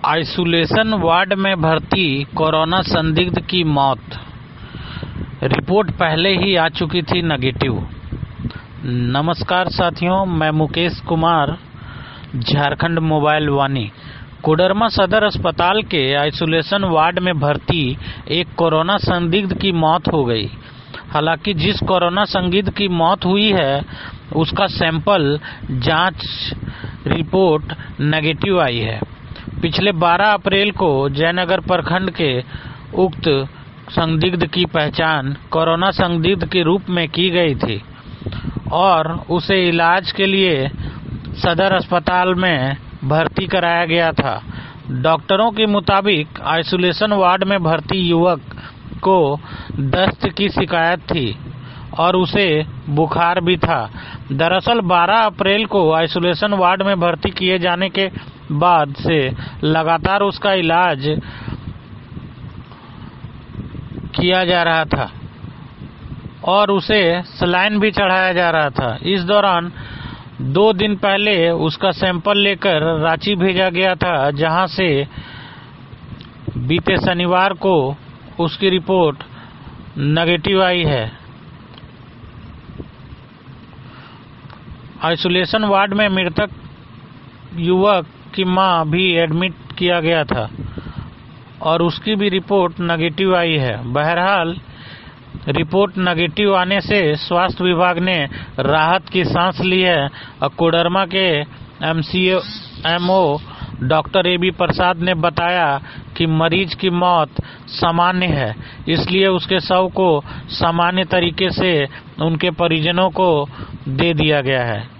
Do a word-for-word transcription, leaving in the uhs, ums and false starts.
Isolation ward में भर्ती corona संदिग्ध की मौत। रिपोर्ट पहले ही आ चुकी थी नेगेटिव। नमस्कार साथियों, मैं मुकेश कुमार, झारखंड मोबाइल वाणी। कोडरमा सदर अस्पताल के आइसोलेशन वार्ड में भर्ती एक कोरोना संदिग्ध की मौत हो गई। हालांकि जिस कोरोना संदिग्ध की मौत हुई है उसका सैंपल जांच रिपोर्ट नेगेटिव आई है। पिछले बारह अप्रैल को जयनगर प्रखंड के उक्त संदिग्ध की पहचान कोरोना संदिग्ध के रूप में की गई थी और उसे इलाज के लिए सदर अस्पताल में भर्ती कराया गया था। डॉक्टरों के मुताबिक आइसोलेशन वार्ड में भर्ती युवक को दस्त की शिकायत थी और उसे बुखार भी था। दरअसल बारह अप्रैल को आइसोलेशन वार्ड में भर्ती किए जाने के बाद से लगातार उसका इलाज किया जा रहा था और उसे सलाइन भी चढ़ाया जा रहा था। इस दौरान दो दिन पहले उसका सैंपल लेकर रांची भेजा गया था, जहां से बीते शनिवार को उसकी रिपोर्ट नेगेटिव आई है। आइसोलेशन वार्ड में मृतक युवक की मां भी एडमिट किया गया था और उसकी भी रिपोर्ट नेगेटिव आई है। बहरहाल रिपोर्ट नेगेटिव आने से स्वास्थ्य विभाग ने राहत की सांस ली है और कोडरमा के एमसीएमओ डॉक्टर ए बी प्रसाद ने बताया कि मरीज की मौत सामान्य है, इसलिए उसके शव को सामान्य तरीके से उनके परिजनों को दे दिया गया है।